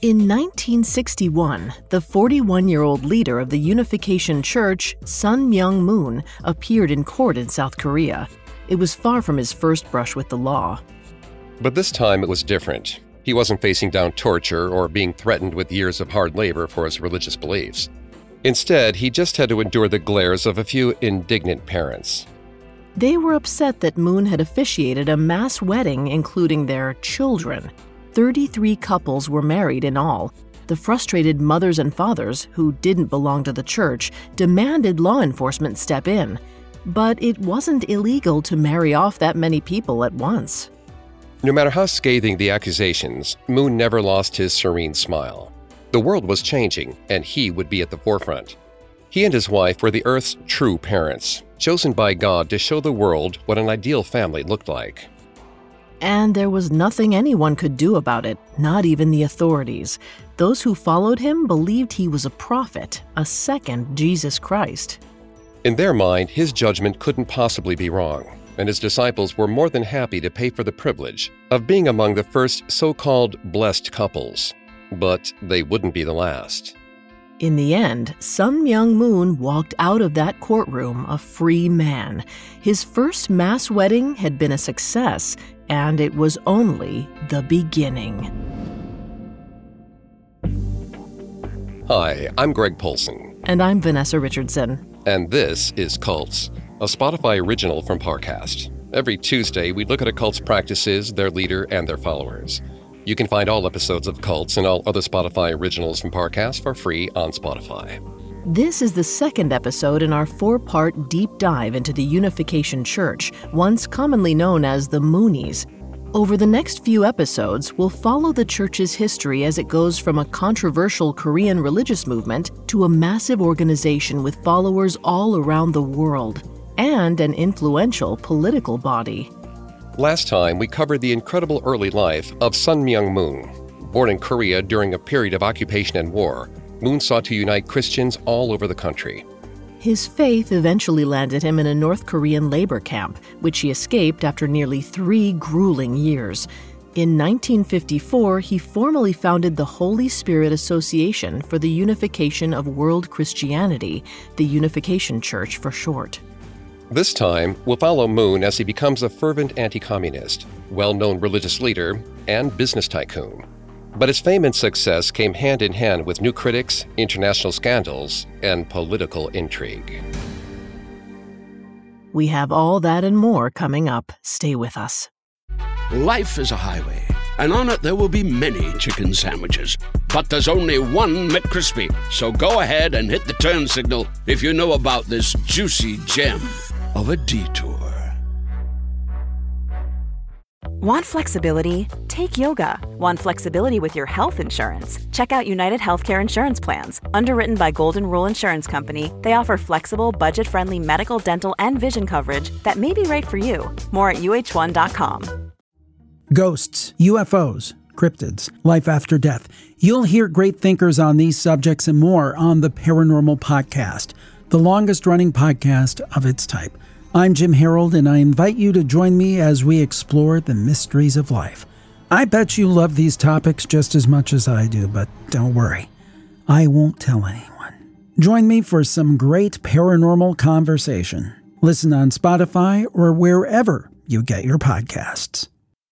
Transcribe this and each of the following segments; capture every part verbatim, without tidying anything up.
In nineteen sixty-one, the forty-one-year-old leader of the Unification Church, Sun Myung Moon, appeared in court in South Korea. It was far from his first brush with the law. But this time it was different. He wasn't facing down torture or being threatened with years of hard labor for his religious beliefs. Instead, he just had to endure the glares of a few indignant parents. They were upset that Moon had officiated a mass wedding including their children. thirty-three couples were married in all. The frustrated mothers and fathers, who didn't belong to the church, demanded law enforcement step in. But it wasn't illegal to marry off that many people at once. No matter how scathing the accusations, Moon never lost his serene smile. The world was changing, and he would be at the forefront. He and his wife were the Earth's true parents, chosen by God to show the world what an ideal family looked like. And there was nothing anyone could do about it, not even the authorities. Those who followed him believed he was a prophet, a second Jesus Christ. In their mind, his judgment couldn't possibly be wrong, and his disciples were more than happy to pay for the privilege of being among the first so-called blessed couples. But they wouldn't be the last. In the end, Sun Myung Moon walked out of that courtroom a free man. His first mass wedding had been a success, and it was only the beginning. Hi, I'm Greg Polson. And I'm Vanessa Richardson. And this is Cults, a Spotify original from Parcast. Every Tuesday, we look at a cult's practices, their leader, and their followers. You can find all episodes of Cults and all other Spotify originals from Parcast for free on Spotify. This is the second episode in our four-part deep dive into the Unification Church, once commonly known as the Moonies. Over the next few episodes, we'll follow the church's history as it goes from a controversial Korean religious movement to a massive organization with followers all around the world, and an influential political body. Last time, we covered the incredible early life of Sun Myung Moon. Born in Korea during a period of occupation and war, Moon sought to unite Christians all over the country. His faith eventually landed him in a North Korean labor camp, which he escaped after nearly three grueling years. In nineteen fifty-four, he formally founded the Holy Spirit Association for the Unification of World Christianity, the Unification Church for short. This time, we'll follow Moon as he becomes a fervent anti-communist, well-known religious leader, and business tycoon. But his fame and success came hand in hand with new critics, international scandals, and political intrigue. We have all that and more coming up. Stay with us. Life is a highway, and on it there will be many chicken sandwiches. But there's only one McCrispy. So go ahead and hit the turn signal if you know about this juicy gem of a detour. Want flexibility? Take yoga. Want flexibility with your health insurance? Check out United Healthcare Insurance Plans. Underwritten by Golden Rule Insurance Company, they offer flexible, budget-friendly medical, dental, and vision coverage that may be right for you. More at U H one dot com. Ghosts, U F Os, cryptids, life after death. You'll hear great thinkers on these subjects and more on the Paranormal Podcast, the longest-running podcast of its type. I'm Jim Harold, and I invite you to join me as we explore the mysteries of life. I bet you love these topics just as much as I do, but don't worry, I won't tell anyone. Join me for some great paranormal conversation. Listen on Spotify or wherever you get your podcasts.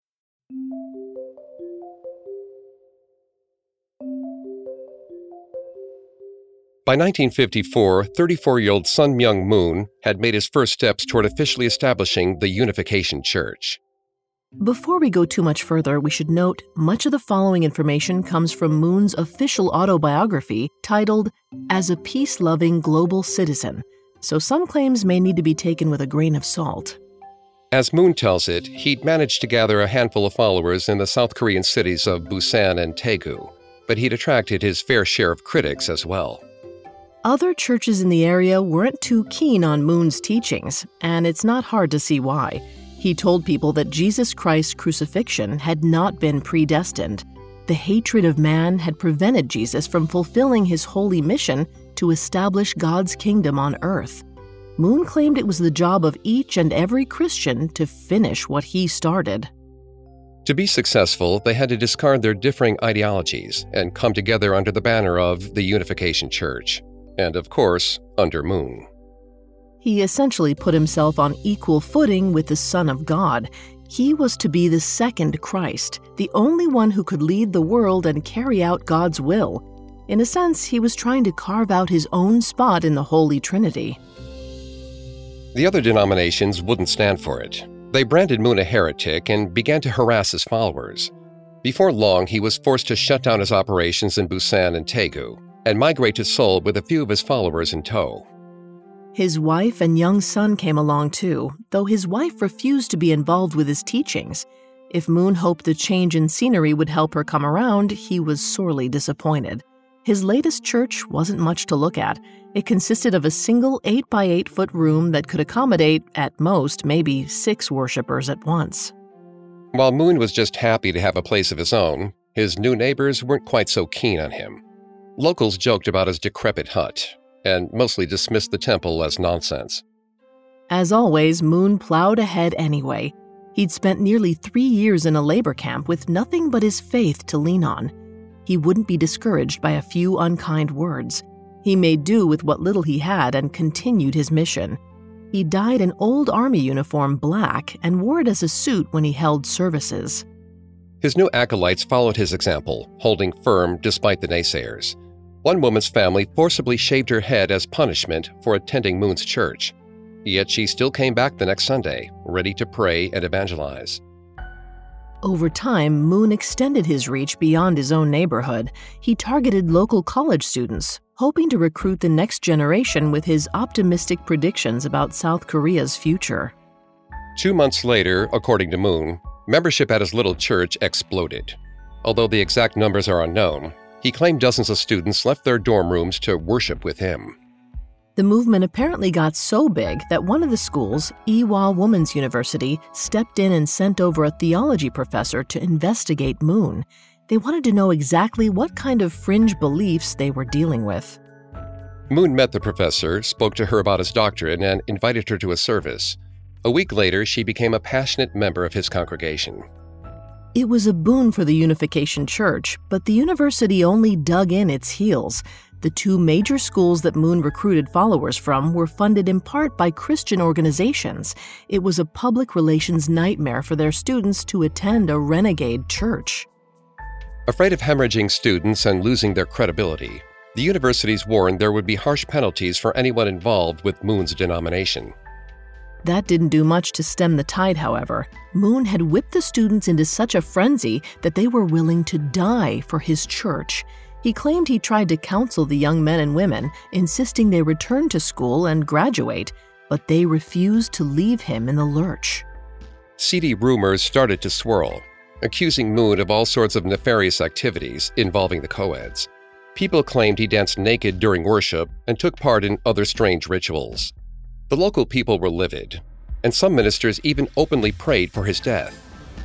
By nineteen fifty-four, thirty-four-year-old Sun Myung Moon had made his first steps toward officially establishing the Unification Church. Before we go too much further, we should note much of the following information comes from Moon's official autobiography titled As a Peace-Loving Global Citizen, so some claims may need to be taken with a grain of salt. As Moon tells it, he'd managed to gather a handful of followers in the South Korean cities of Busan and Daegu, but he'd attracted his fair share of critics as well. Other churches in the area weren't too keen on Moon's teachings, and it's not hard to see why. He told people that Jesus Christ's crucifixion had not been predestined. The hatred of man had prevented Jesus from fulfilling his holy mission to establish God's kingdom on earth. Moon claimed it was the job of each and every Christian to finish what he started. To be successful, they had to discard their differing ideologies and come together under the banner of the Unification Church, and of course, under Moon. He essentially put himself on equal footing with the Son of God. He was to be the second Christ, the only one who could lead the world and carry out God's will. In a sense, he was trying to carve out his own spot in the Holy Trinity. The other denominations wouldn't stand for it. They branded Moon a heretic and began to harass his followers. Before long, he was forced to shut down his operations in Busan and Daegu and migrate to Seoul with a few of his followers in tow. His wife and young son came along too, though his wife refused to be involved with his teachings. If Moon hoped the change in scenery would help her come around, he was sorely disappointed. His latest church wasn't much to look at. It consisted of a single eight by eight foot room that could accommodate, at most, maybe six worshippers at once. While Moon was just happy to have a place of his own, his new neighbors weren't quite so keen on him. Locals joked about his decrepit hut, and mostly dismissed the temple as nonsense. As always, Moon plowed ahead anyway. He'd spent nearly three years in a labor camp with nothing but his faith to lean on. He wouldn't be discouraged by a few unkind words. He made do with what little he had and continued his mission. He dyed an old army uniform black and wore it as a suit when he held services. His new acolytes followed his example, holding firm despite the naysayers. One woman's family forcibly shaved her head as punishment for attending Moon's church. Yet she still came back the next Sunday, ready to pray and evangelize. Over time, Moon extended his reach beyond his own neighborhood. He targeted local college students, hoping to recruit the next generation with his optimistic predictions about South Korea's future. Two months later, according to Moon, membership at his little church exploded. Although the exact numbers are unknown, he claimed dozens of students left their dorm rooms to worship with him. The movement apparently got so big that one of the schools, Ewha Women's University, stepped in and sent over a theology professor to investigate Moon. They wanted to know exactly what kind of fringe beliefs they were dealing with. Moon met the professor, spoke to her about his doctrine, and invited her to a service. A week later, she became a passionate member of his congregation. It was a boon for the Unification Church, but the university only dug in its heels. The two major schools that Moon recruited followers from were funded in part by Christian organizations. It was a public relations nightmare for their students to attend a renegade church. Afraid of hemorrhaging students and losing their credibility, the universities warned there would be harsh penalties for anyone involved with Moon's denomination. That didn't do much to stem the tide, however. Moon had whipped the students into such a frenzy that they were willing to die for his church. He claimed he tried to counsel the young men and women, insisting they return to school and graduate, but they refused to leave him in the lurch. Seedy rumors started to swirl, accusing Moon of all sorts of nefarious activities involving the co-eds. People claimed he danced naked during worship and took part in other strange rituals. The local people were livid, and some ministers even openly prayed for his death.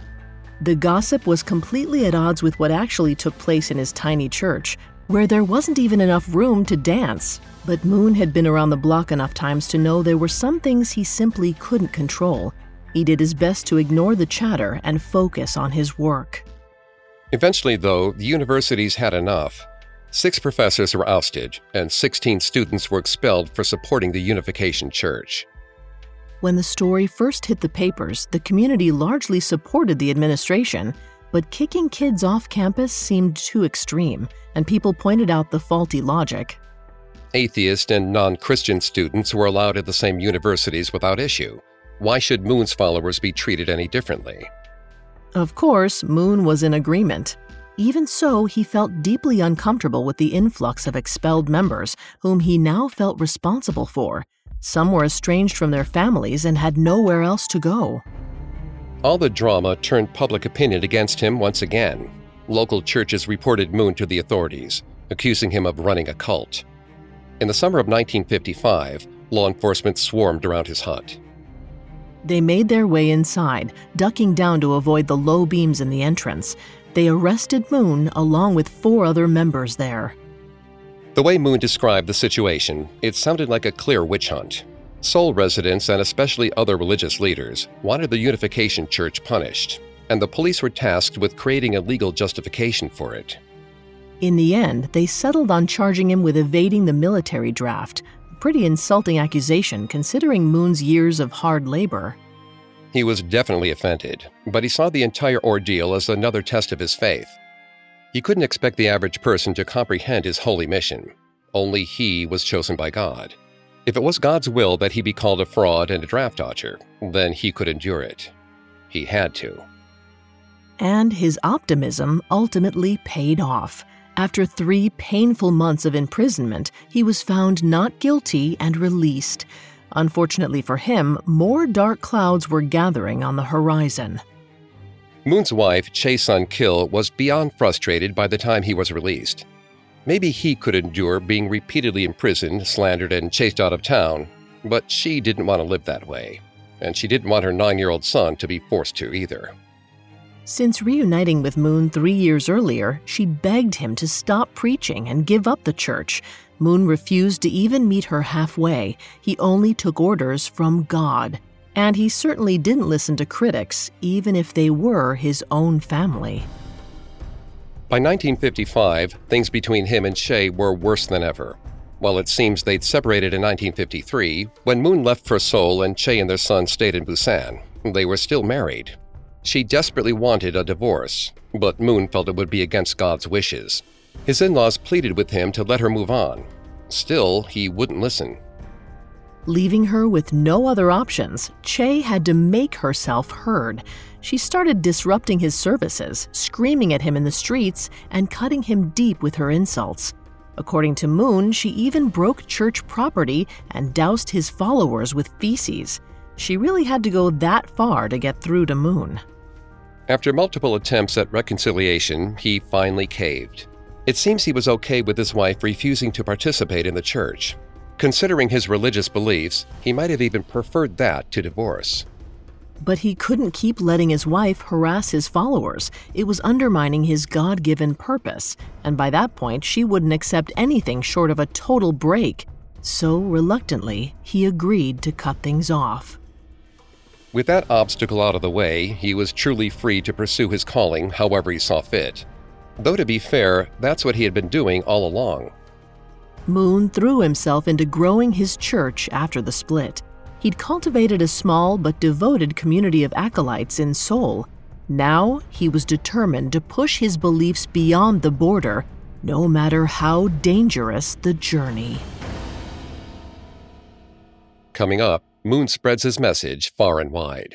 The gossip was completely at odds with what actually took place in his tiny church, where there wasn't even enough room to dance. But Moon had been around the block enough times to know there were some things he simply couldn't control. He did his best to ignore the chatter and focus on his work. Eventually, though, the universities had enough. Six professors were ousted, and sixteen students were expelled for supporting the Unification Church. When the story first hit the papers, the community largely supported the administration, but kicking kids off campus seemed too extreme, and people pointed out the faulty logic. Atheist and non-Christian students were allowed at the same universities without issue. Why should Moon's followers be treated any differently? Of course, Moon was in agreement. Even so, he felt deeply uncomfortable with the influx of expelled members, whom he now felt responsible for. Some were estranged from their families and had nowhere else to go. All the drama turned public opinion against him once again. Local churches reported Moon to the authorities, accusing him of running a cult. In the summer of nineteen fifty-five, law enforcement swarmed around his hut. They made their way inside, ducking down to avoid the low beams in the entrance. They arrested Moon along with four other members there. The way Moon described the situation, it sounded like a clear witch hunt. Seoul residents, and especially other religious leaders, wanted the Unification Church punished. and the police were tasked with creating a legal justification for it. In the end, they settled on charging him with evading the military draft, a pretty insulting accusation considering Moon's years of hard labor. He was definitely offended, but he saw the entire ordeal as another test of his faith. He couldn't expect the average person to comprehend his holy mission. Only he was chosen by God. If it was God's will that he be called a fraud and a draft dodger, then he could endure it. He had to. And his optimism ultimately paid off. After three painful months of imprisonment, he was found not guilty and released. Unfortunately for him, more dark clouds were gathering on the horizon. Moon's wife, Chae Sun-kil, was beyond frustrated by the time he was released. Maybe he could endure being repeatedly imprisoned, slandered, and chased out of town, but she didn't want to live that way. And she didn't want her nine-year-old son to be forced to either. Since reuniting with Moon three years earlier, she begged him to stop preaching and give up the church. Moon refused to even meet her halfway. He only took orders from God. And he certainly didn't listen to critics, even if they were his own family. By nineteen fifty-five, things between him and Chae were worse than ever. While it seems they'd separated in nineteen fifty-three, when Moon left for Seoul and Chae and their son stayed in Busan, they were still married. She desperately wanted a divorce, but Moon felt it would be against God's wishes. His in-laws pleaded with him to let her move on. Still, he wouldn't listen. Leaving her with no other options, Chae had to make herself heard. She started disrupting his services, screaming at him in the streets, and cutting him deep with her insults. According to Moon, she even broke church property and doused his followers with feces. She really had to go that far to get through to Moon. After multiple attempts at reconciliation, he finally caved. It seems he was okay with his wife refusing to participate in the church. Considering his religious beliefs, he might have even preferred that to divorce. But he couldn't keep letting his wife harass his followers. It was undermining his God-given purpose, and by that point, she wouldn't accept anything short of a total break. So, reluctantly, he agreed to cut things off. With that obstacle out of the way, he was truly free to pursue his calling however he saw fit. Though to be fair, that's what he had been doing all along. Moon threw himself into growing his church after the split. He'd cultivated a small but devoted community of acolytes in Seoul. Now, he was determined to push his beliefs beyond the border, no matter how dangerous the journey. Coming up, Moon spreads his message far and wide.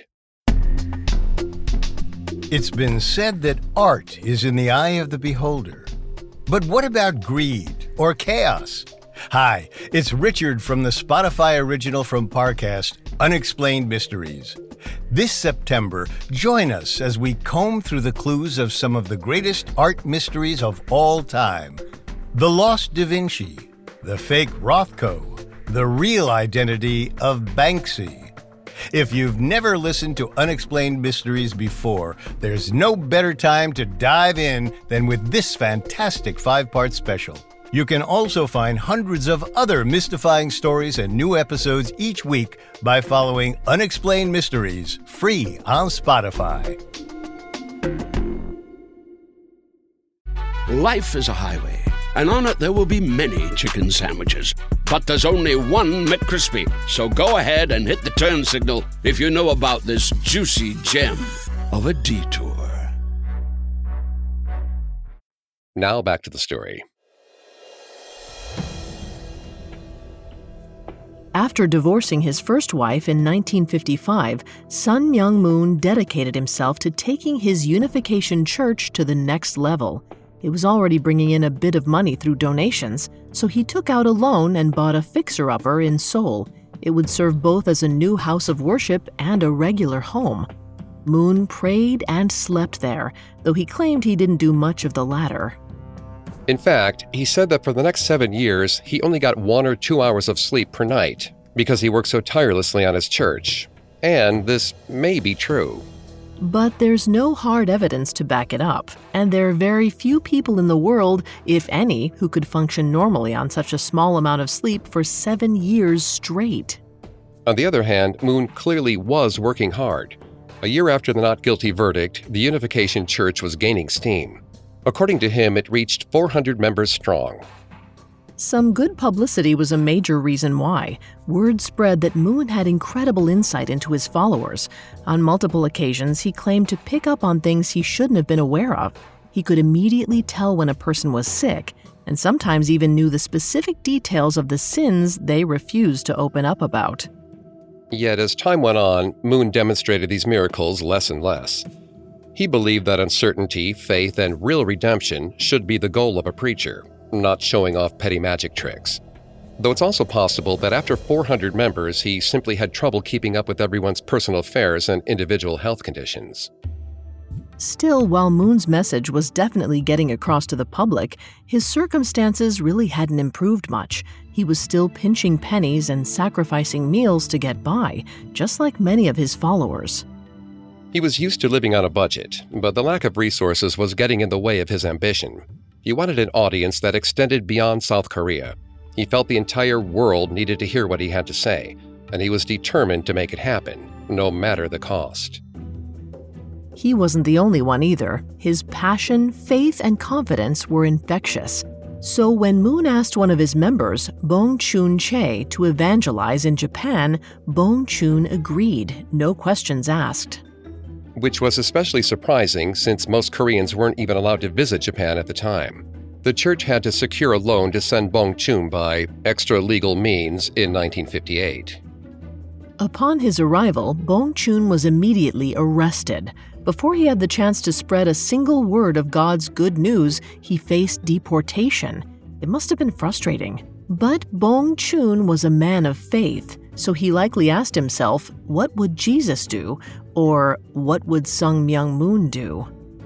It's been said that art is in the eye of the beholder. But what about greed or chaos? Hi, it's Richard from the Spotify original from Parcast, Unexplained Mysteries. This September, join us as we comb through the clues of some of the greatest art mysteries of all time. The Lost Da Vinci, the fake Rothko, the real identity of Banksy. If you've never listened to Unexplained Mysteries before, there's no better time to dive in than with this fantastic five-part special. You can also find hundreds of other mystifying stories and new episodes each week by following Unexplained Mysteries, free on Spotify. Life is a highway, and on it there will be many chicken sandwiches. But there's only one McCrispy. So go ahead and hit the turn signal if you know about this juicy gem of a detour. Now back to the story. After divorcing his first wife in nineteen fifty-five, Sun Myung Moon dedicated himself to taking his Unification Church to the next level. It was already bringing in a bit of money through donations, so he took out a loan and bought a fixer-upper in Seoul. It would serve both as a new house of worship and a regular home. Moon prayed and slept there, though he claimed he didn't do much of the latter. In fact, he said that for the next seven years, he only got one or two hours of sleep per night because he worked so tirelessly on his church. And this may be true. But there's no hard evidence to back it up, and there are very few people in the world, if any, who could function normally on such a small amount of sleep for seven years straight. On the other hand, Moon clearly was working hard. A year after the not guilty verdict, the Unification Church was gaining steam. According to him, it reached four hundred members strong. Some good publicity was a major reason why. Word spread that Moon had incredible insight into his followers. On multiple occasions, he claimed to pick up on things he shouldn't have been aware of. He could immediately tell when a person was sick, and sometimes even knew the specific details of the sins they refused to open up about. Yet as time went on, Moon demonstrated these miracles less and less. He believed that uncertainty, faith, and real redemption should be the goal of a preacher, not showing off petty magic tricks. Though it's also possible that after four hundred members, he simply had trouble keeping up with everyone's personal affairs and individual health conditions. Still, while Moon's message was definitely getting across to the public, his circumstances really hadn't improved much. He was still pinching pennies and sacrificing meals to get by, just like many of his followers. He was used to living on a budget, but the lack of resources was getting in the way of his ambition. He wanted an audience that extended beyond South Korea. He felt the entire world needed to hear what he had to say, and he was determined to make it happen, no matter the cost. He wasn't the only one either. His passion, faith, and confidence were infectious. So when Moon asked one of his members, Bong Chun Che, to evangelize in Japan, Bong Chun agreed, no questions asked. Which was especially surprising since most Koreans weren't even allowed to visit Japan at the time. The church had to secure a loan to send Bong Chun by extra-legal means in nineteen fifty-eight. Upon his arrival, Bong Chun was immediately arrested. Before he had the chance to spread a single word of God's good news, he faced deportation. It must have been frustrating. But Bong Chun was a man of faith, so he likely asked himself, what would Jesus do? Or what would Sung Myung Moon do?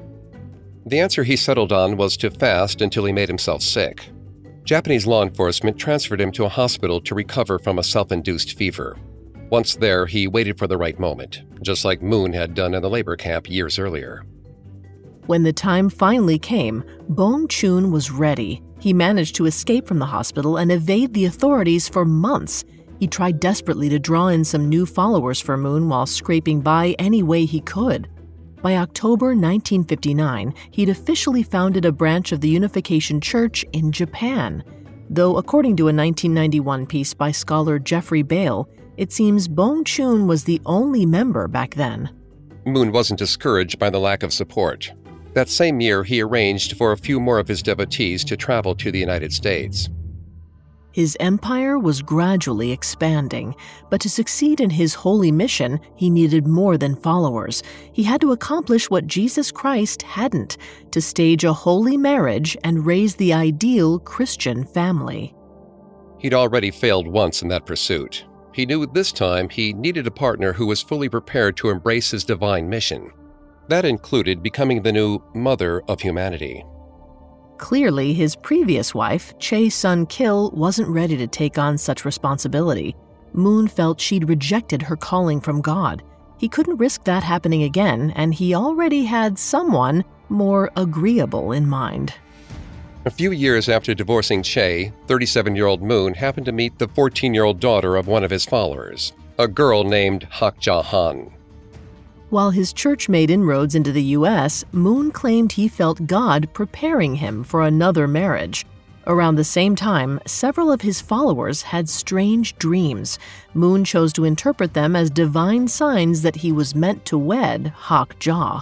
The answer he settled on was to fast until he made himself sick. Japanese law enforcement transferred him to a hospital to recover from a self-induced fever. Once there, he waited for the right moment, just like Moon had done in the labor camp years earlier. When the time finally came, Bong Chun was ready. He managed to escape from the hospital and evade the authorities for months. He tried desperately to draw in some new followers for Moon while scraping by any way he could. By October nineteen fifty-nine, he'd officially founded a branch of the Unification Church in Japan. Though according to a nineteen ninety-one piece by scholar Jeffrey Bale, it seems Bong Chun was the only member back then. Moon wasn't discouraged by the lack of support. That same year, he arranged for a few more of his devotees to travel to the United States. His empire was gradually expanding, but to succeed in his holy mission, he needed more than followers. He had to accomplish what Jesus Christ hadn't, to stage a holy marriage and raise the ideal Christian family. He'd already failed once in that pursuit. He knew this time he needed a partner who was fully prepared to embrace his divine mission. That included becoming the new mother of humanity. Clearly, his previous wife, Chae Sun-kil, wasn't ready to take on such responsibility. Moon felt she'd rejected her calling from God. He couldn't risk that happening again, and he already had someone more agreeable in mind. A few years after divorcing Chae, thirty-seven-year-old Moon happened to meet the fourteen-year-old daughter of one of his followers, a girl named Hak Ja Han. While his church made inroads into the U S, Moon claimed he felt God preparing him for another marriage. Around the same time, several of his followers had strange dreams. Moon chose to interpret them as divine signs that he was meant to wed Hak Ja.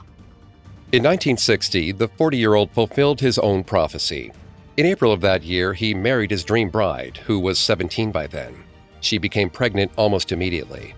In nineteen sixty, the forty-year-old fulfilled his own prophecy. In April of that year, he married his dream bride, who was seventeen by then. She became pregnant almost immediately.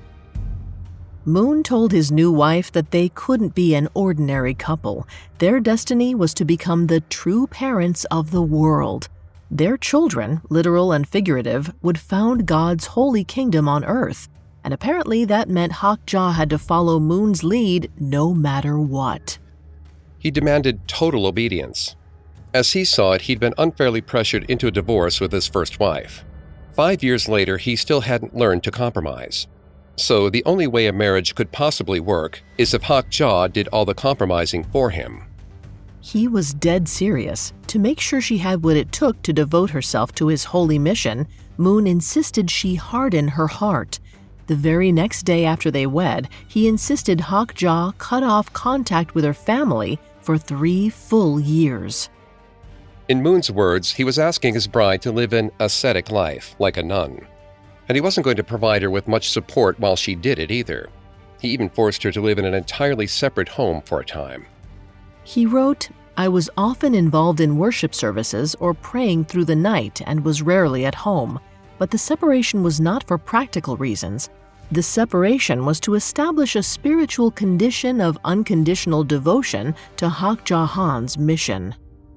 Moon told his new wife that they couldn't be an ordinary couple. Their destiny was to become the true parents of the world. Their children, literal and figurative, would found God's holy kingdom on earth. And apparently that meant Hak Ja had to follow Moon's lead no matter what. He demanded total obedience. As he saw it, he'd been unfairly pressured into a divorce with his first wife. Five years later, he still hadn't learned to compromise. So the only way a marriage could possibly work is if Hak Ja did all the compromising for him. He was dead serious. To make sure she had what it took to devote herself to his holy mission, Moon insisted she harden her heart. The very next day after they wed, he insisted Hak-ja cut off contact with her family for three full years. In Moon's words, he was asking his bride to live an ascetic life, like a nun. And he wasn't going to provide her with much support while she did it either. He even forced her to live in an entirely separate home for a time. He wrote, "I was often involved in worship services or praying through the night and was rarely at home, but the separation was not for practical reasons. The separation was to establish a spiritual condition of unconditional devotion to Hak-ja Han's mission."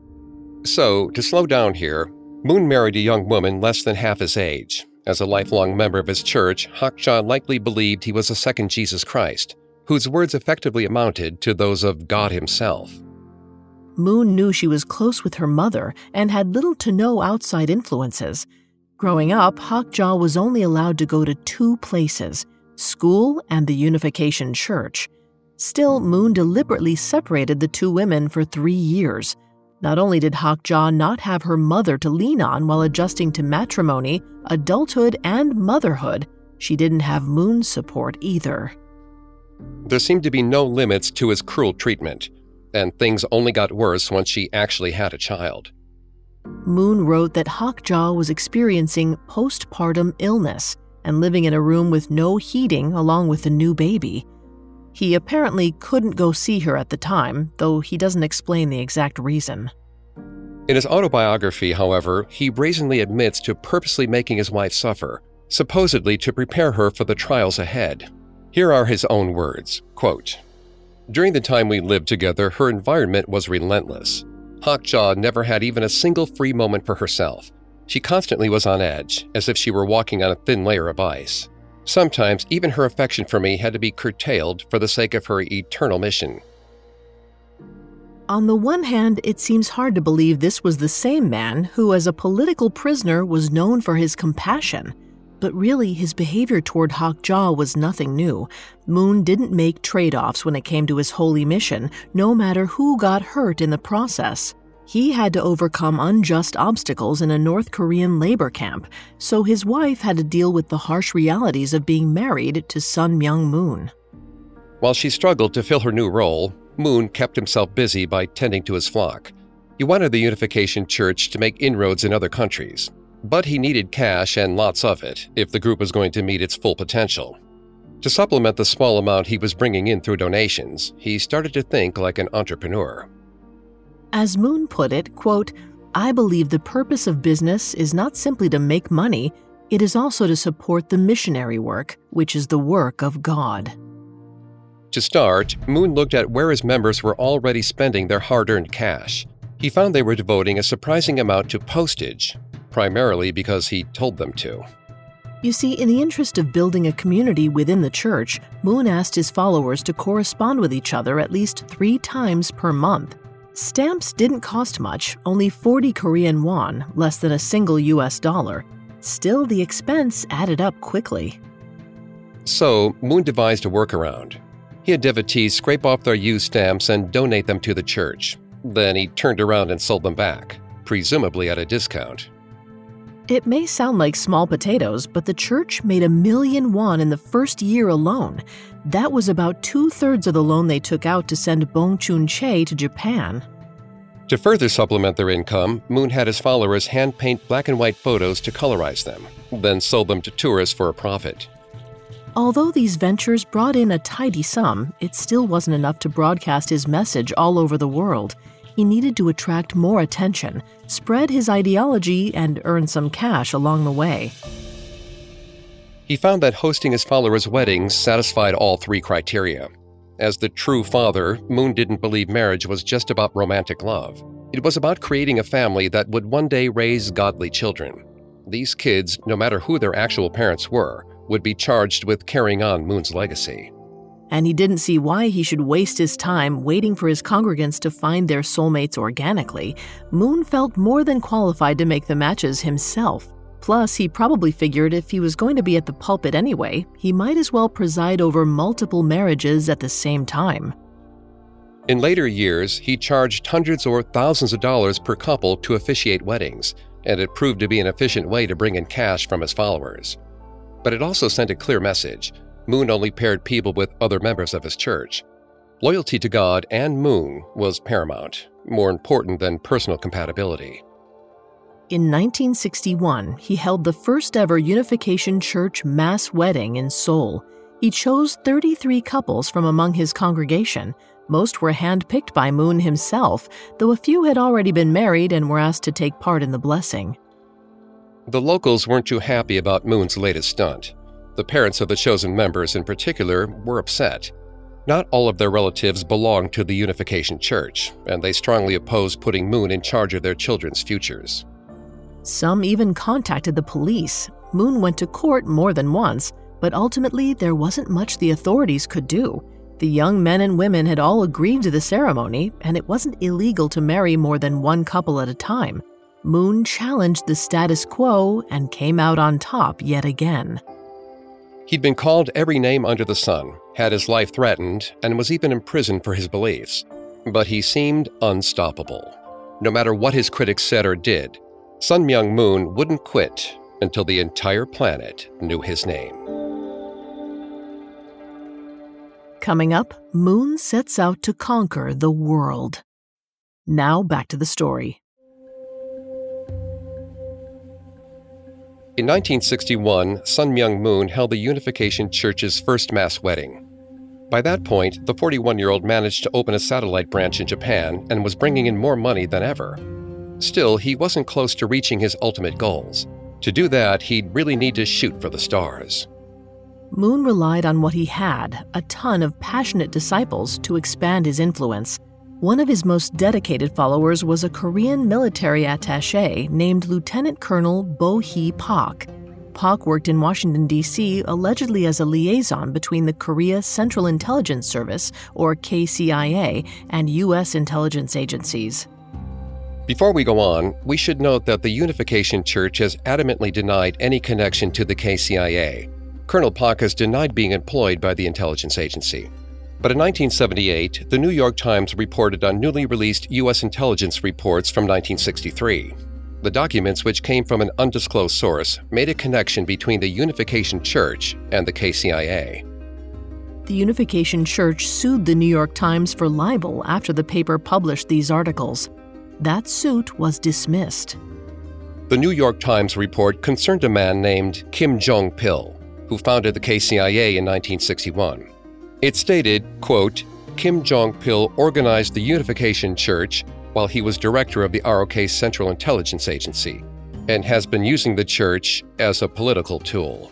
So, to slow down here, Moon married a young woman less than half his age. As a lifelong member of his church, Hak-ja likely believed he was a second Jesus Christ, whose words effectively amounted to those of God himself. Moon knew she was close with her mother and had little to no outside influences. Growing up, Hak-ja was only allowed to go to two places, school and the Unification Church. Still, Moon deliberately separated the two women for three years. Not only did Hak-ja not have her mother to lean on while adjusting to matrimony, adulthood, and motherhood, she didn't have Moon's support either. There seemed to be no limits to his cruel treatment, and things only got worse once she actually had a child. Moon wrote that Hak-ja was experiencing postpartum illness and living in a room with no heating along with a new baby. He apparently couldn't go see her at the time, though he doesn't explain the exact reason. In his autobiography, however, he brazenly admits to purposely making his wife suffer, supposedly to prepare her for the trials ahead. Here are his own words, quote, "During the time we lived together, her environment was relentless. Hak-ja never had even a single free moment for herself. She constantly was on edge, as if she were walking on a thin layer of ice. Sometimes even her affection for me had to be curtailed for the sake of her eternal mission." On the one hand, it seems hard to believe this was the same man who, as a political prisoner, was known for his compassion. But really, his behavior toward Hak-ja was nothing new. Moon didn't make trade-offs when it came to his holy mission, no matter who got hurt in the process. He had to overcome unjust obstacles in a North Korean labor camp, so his wife had to deal with the harsh realities of being married to Sun Myung-moon. While she struggled to fill her new role, Moon kept himself busy by tending to his flock. He wanted the Unification Church to make inroads in other countries, but he needed cash and lots of it if the group was going to meet its full potential. To supplement the small amount he was bringing in through donations, he started to think like an entrepreneur. As Moon put it, quote, "I believe the purpose of business is not simply to make money, it is also to support the missionary work, which is the work of God." To start, Moon looked at where his members were already spending their hard-earned cash. He found they were devoting a surprising amount to postage, primarily because he told them to. You see, in the interest of building a community within the church, Moon asked his followers to correspond with each other at least three times per month. Stamps didn't cost much, only forty Korean won, less than a single U S dollar. Still, the expense added up quickly. So, Moon devised a workaround. He had devotees scrape off their used stamps and donate them to the church. Then he turned around and sold them back, presumably at a discount. It may sound like small potatoes, but the church made a million won in the first year alone. That was about two-thirds of the loan they took out to send Bong Chun-che to Japan. To further supplement their income, Moon had his followers hand-paint black and white photos to colorize them, then sold them to tourists for a profit. Although these ventures brought in a tidy sum, it still wasn't enough to broadcast his message all over the world. He needed to attract more attention, spread his ideology, and earn some cash along the way. He found that hosting his followers' weddings satisfied all three criteria. As the true father, Moon didn't believe marriage was just about romantic love. It was about creating a family that would one day raise godly children. These kids, no matter who their actual parents were, would be charged with carrying on Moon's legacy. And he didn't see why he should waste his time waiting for his congregants to find their soulmates organically. Moon felt more than qualified to make the matches himself. Plus, he probably figured if he was going to be at the pulpit anyway, he might as well preside over multiple marriages at the same time. In later years, he charged hundreds or thousands of dollars per couple to officiate weddings, and it proved to be an efficient way to bring in cash from his followers. But it also sent a clear message. Moon only paired people with other members of his church. Loyalty to God and Moon was paramount, more important than personal compatibility. In nineteen sixty-one, he held the first-ever Unification Church mass wedding in Seoul. He chose thirty-three couples from among his congregation. Most were handpicked by Moon himself, though a few had already been married and were asked to take part in the blessing. The locals weren't too happy about Moon's latest stunt. The parents of the chosen members in particular were upset. Not all of their relatives belonged to the Unification Church, and they strongly opposed putting Moon in charge of their children's futures. Some even contacted the police. Moon went to court more than once, but ultimately there wasn't much the authorities could do. The young men and women had all agreed to the ceremony, and it wasn't illegal to marry more than one couple at a time. Moon challenged the status quo and came out on top yet again. He'd been called every name under the sun, had his life threatened, and was even imprisoned for his beliefs. But he seemed unstoppable. No matter what his critics said or did, Sun Myung Moon wouldn't quit until the entire planet knew his name. Coming up, Moon sets out to conquer the world. Now back to the story. In nineteen sixty-one, Sun Myung Moon held the Unification Church's first mass wedding. By that point, the forty-one-year-old managed to open a satellite branch in Japan and was bringing in more money than ever. Still, he wasn't close to reaching his ultimate goals. To do that, he'd really need to shoot for the stars. Moon relied on what he had, a ton of passionate disciples, to expand his influence. One of his most dedicated followers was a Korean military attaché named Lieutenant Colonel Bo-hee Pak. Pak worked in Washington, D C, allegedly as a liaison between the Korea Central Intelligence Service, or K C I A, and U S intelligence agencies. Before we go on, we should note that the Unification Church has adamantly denied any connection to the K C I A. Colonel Pak has denied being employed by the intelligence agency. But in nineteen seventy-eight, the New York Times reported on newly released U S intelligence reports from nineteen sixty-three. The documents, which came from an undisclosed source, made a connection between the Unification Church and the K C I A. The Unification Church sued the New York Times for libel after the paper published these articles. That suit was dismissed. The New York Times report concerned a man named Kim Jong-pil, who founded the K C I A in nineteen sixty-one. It stated, quote, Kim Jong-pil organized the Unification Church while he was director of the R O K Central Intelligence Agency and has been using the church as a political tool.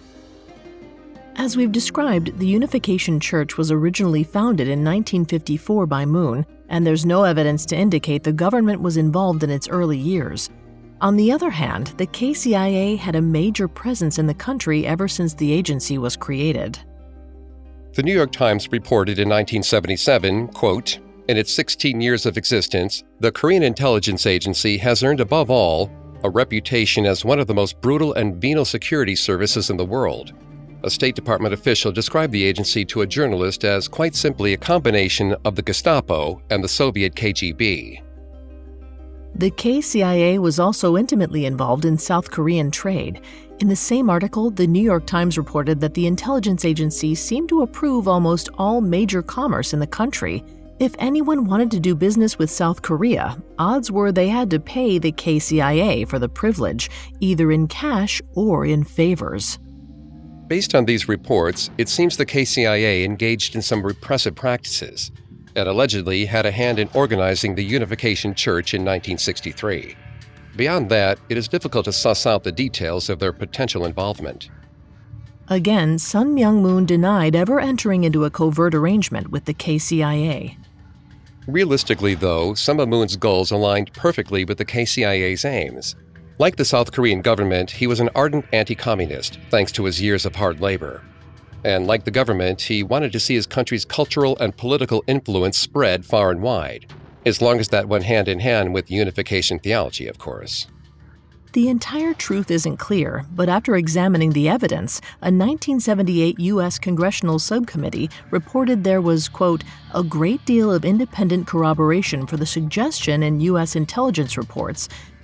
As we've described, the Unification Church was originally founded in nineteen fifty-four by Moon, and there's no evidence to indicate the government was involved in its early years. On the other hand, the K C I A had a major presence in the country ever since the agency was created. The New York Times reported in nineteen seventy-seven, quote, in its sixteen years of existence, the Korean intelligence agency has earned above all a reputation as one of the most brutal and venal security services in the world. A State Department official described the agency to a journalist as quite simply a combination of the Gestapo and the Soviet K G B. The K C I A was also intimately involved in South Korean trade. In the same article, the New York Times reported that the intelligence agency seemed to approve almost all major commerce in the country. If anyone wanted to do business with South Korea, odds were they had to pay the K C I A for the privilege, either in cash or in favors. Based on these reports, it seems the K C I A engaged in some repressive practices and allegedly had a hand in organizing the Unification Church in nineteen sixty-three. Beyond that, it is difficult to suss out the details of their potential involvement. Again, Sun Myung Moon denied ever entering into a covert arrangement with the K C I A. Realistically, though, some of Moon's goals aligned perfectly with the K C I A's aims. Like the South Korean government, he was an ardent anti-communist, thanks to his years of hard labor. And like the government, he wanted to see his country's cultural and political influence spread far and wide, as long as that went hand in hand with unification theology, of course. The entire truth isn't clear, but after examining the evidence, a nineteen seventy-eight U S Congressional Subcommittee reported there was, quote, a great deal of independent corroboration for the suggestion in U S intelligence reports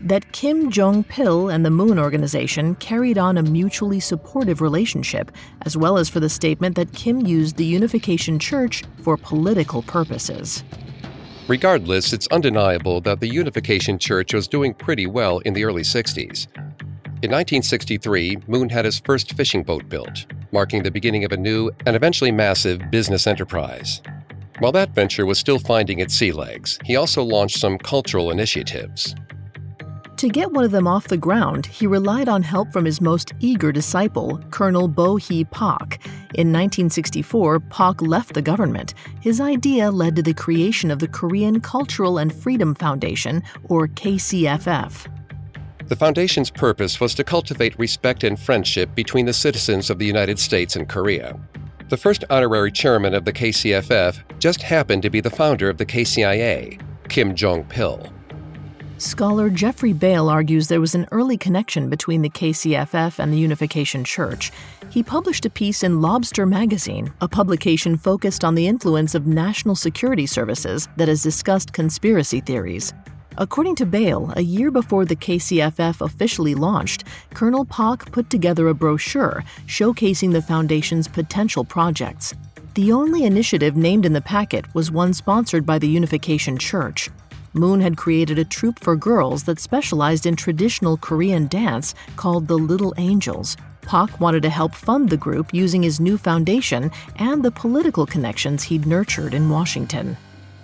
that Kim Jong-pil and the Moon Organization carried on a mutually supportive relationship, as well as for the statement that Kim used the Unification Church for political purposes. Regardless, it's undeniable that the Unification Church was doing pretty well in the early sixties. In nineteen sixty-three, Moon had his first fishing boat built, marking the beginning of a new and eventually massive business enterprise. While that venture was still finding its sea legs, he also launched some cultural initiatives. To get one of them off the ground, he relied on help from his most eager disciple, Colonel Bo Hi Pak. In nineteen sixty-four, Pak left the government. His idea led to the creation of the Korean Cultural and Freedom Foundation, or K C F F. The foundation's purpose was to cultivate respect and friendship between the citizens of the United States and Korea. The first honorary chairman of the K C F F just happened to be the founder of the K C I A, Kim Jong-pil. Scholar Jeffrey Bale argues there was an early connection between the K C F F and the Unification Church. He published a piece in Lobster magazine, a publication focused on the influence of national security services that has discussed conspiracy theories. According to Bale, a year before the K C F F officially launched, Colonel Pak put together a brochure showcasing the foundation's potential projects. The only initiative named in the packet was one sponsored by the Unification Church. Moon had created a troupe for girls that specialized in traditional Korean dance called the Little Angels. Pak wanted to help fund the group using his new foundation and the political connections he'd nurtured in Washington.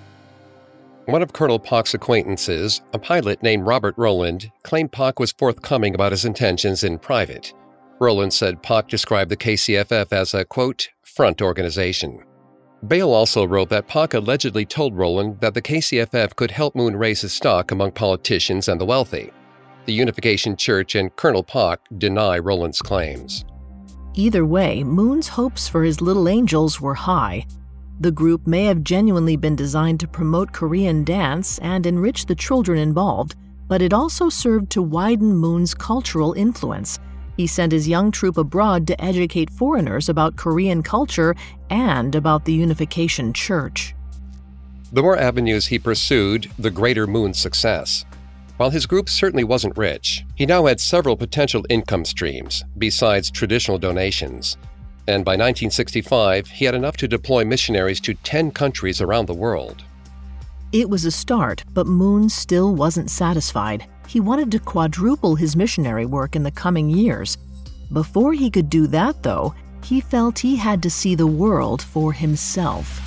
One of Colonel Pak's acquaintances, a pilot named Robert Rowland, claimed Pak was forthcoming about his intentions in private. Rowland said Pak described the K C F F as a, quote, front organization. Bale also wrote that Pak allegedly told Rowland that the K C F F could help Moon raise his stock among politicians and the wealthy. The Unification Church and Colonel Pak deny Rowland's claims. Either way, Moon's hopes for his Little Angels were high. The group may have genuinely been designed to promote Korean dance and enrich the children involved, but it also served to widen Moon's cultural influence. He sent his young troupe abroad to educate foreigners about Korean culture and about the Unification Church. The more avenues he pursued, the greater Moon's success. While his group certainly wasn't rich, he now had several potential income streams, besides traditional donations. And by nineteen sixty-five, he had enough to deploy missionaries to ten countries around the world. It was a start, but Moon still wasn't satisfied. He wanted to quadruple his missionary work in the coming years. Before he could do that, though, he felt he had to see the world for himself.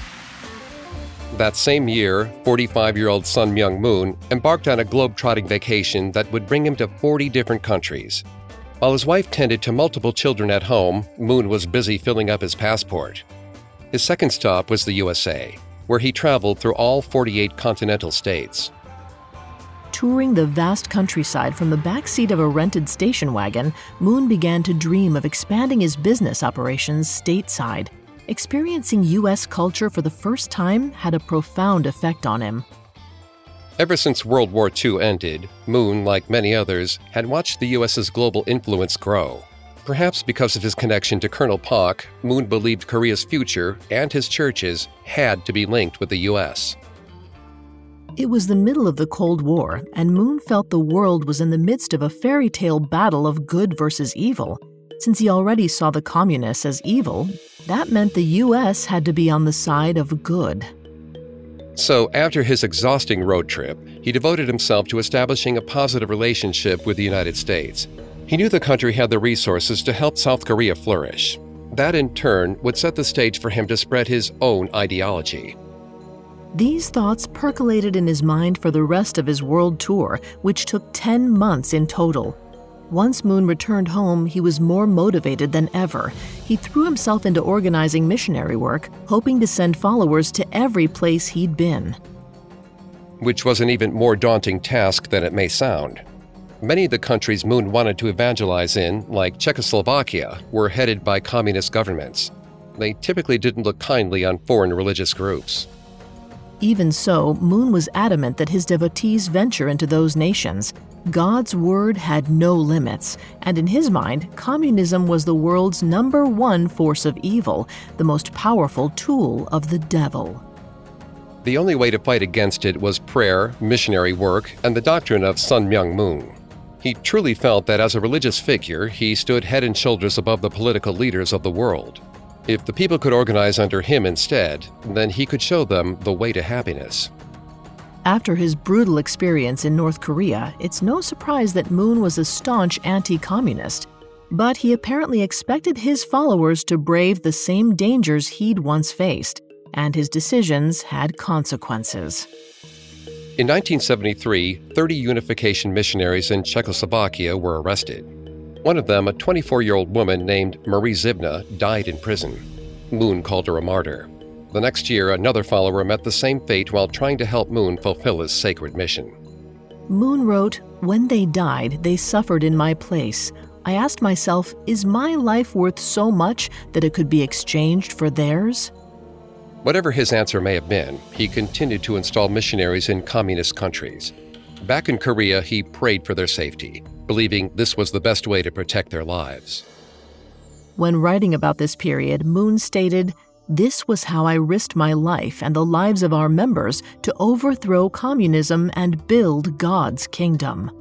That same year, forty-five-year-old Sun Myung Moon embarked on a globe-trotting vacation that would bring him to forty different countries. While his wife tended to multiple children at home, Moon was busy filling up his passport. His second stop was the U S A, where he traveled through all forty-eight continental states. Touring the vast countryside from the backseat of a rented station wagon, Moon began to dream of expanding his business operations stateside. Experiencing U S culture for the first time had a profound effect on him. Ever since World War Two ended, Moon, like many others, had watched the U S's global influence grow. Perhaps because of his connection to Colonel Pak, Moon believed Korea's future and his churches had to be linked with the U S. It was the middle of the Cold War, and Moon felt the world was in the midst of a fairy tale battle of good versus evil. Since he already saw the communists as evil, that meant the U S had to be on the side of good. So, after his exhausting road trip, he devoted himself to establishing a positive relationship with the United States. He knew the country had the resources to help South Korea flourish. That, in turn, would set the stage for him to spread his own ideology. These thoughts percolated in his mind for the rest of his world tour, which took ten months in total. Once Moon returned home, he was more motivated than ever. He threw himself into organizing missionary work, hoping to send followers to every place he'd been. Which was an even more daunting task than it may sound. Many of the countries Moon wanted to evangelize in, like Czechoslovakia, were headed by communist governments. They typically didn't look kindly on foreign religious groups. Even so, Moon was adamant that his devotees venture into those nations. God's word had no limits, and in his mind, communism was the world's number one force of evil, the most powerful tool of the devil. The only way to fight against it was prayer, missionary work, and the doctrine of Sun Myung Moon. He truly felt that as a religious figure, he stood head and shoulders above the political leaders of the world. If the people could organize under him instead, then he could show them the way to happiness. After his brutal experience in North Korea, it's no surprise that Moon was a staunch anti-communist. But he apparently expected his followers to brave the same dangers he'd once faced, and his decisions had consequences. In nineteen seventy-three, thirty unification missionaries in Czechoslovakia were arrested. One of them, a twenty-four-year-old woman named Marie Zivna, died in prison. Moon called her a martyr. The next year, another follower met the same fate while trying to help Moon fulfill his sacred mission. Moon wrote, "When they died, they suffered in my place. I asked myself, is my life worth so much that it could be exchanged for theirs?" Whatever his answer may have been, he continued to install missionaries in communist countries. Back in Korea, he prayed for their safety, believing this was the best way to protect their lives. When writing about this period, Moon stated, "This was how I risked my life and the lives of our members to overthrow communism and build God's kingdom."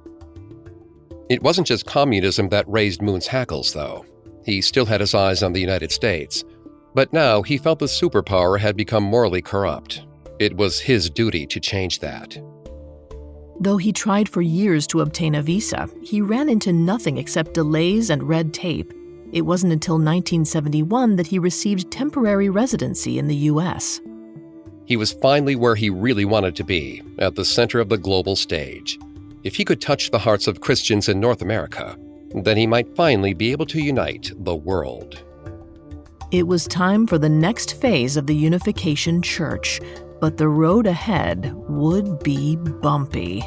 It wasn't just communism that raised Moon's hackles, though. He still had his eyes on the United States. But now he felt the superpower had become morally corrupt. It was his duty to change that. Though he tried for years to obtain a visa, he ran into nothing except delays and red tape. It wasn't until nineteen seventy-one that he received temporary residency in the U S. He was finally where he really wanted to be, at the center of the global stage. If he could touch the hearts of Christians in North America, then he might finally be able to unite the world. It was time for the next phase of the Unification Church, but the road ahead would be bumpy.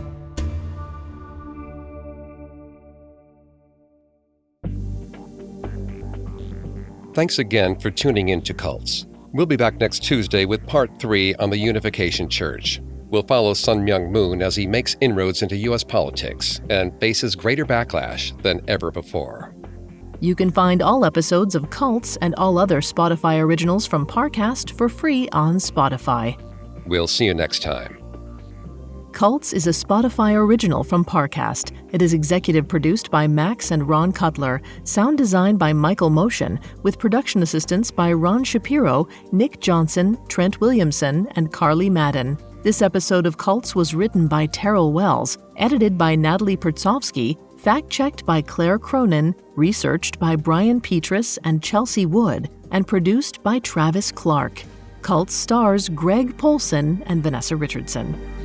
Thanks again for tuning in to Cults. We'll be back next Tuesday with part three on the Unification Church. We'll follow Sun Myung Moon as he makes inroads into U S politics and faces greater backlash than ever before. You can find all episodes of Cults and all other Spotify originals from Parcast for free on Spotify. We'll see you next time. Cults is a Spotify original from Parcast. It is executive produced by Max and Ron Cutler, sound designed by Michael Motion, with production assistance by Ron Shapiro, Nick Johnson, Trent Williamson, and Carly Madden. This episode of Cults was written by Terrell Wells, edited by Natalie Pertsovsky, fact-checked by Claire Cronin, researched by Brian Petrus and Chelsea Wood, and produced by Travis Clark. Cults stars Greg Polson and Vanessa Richardson.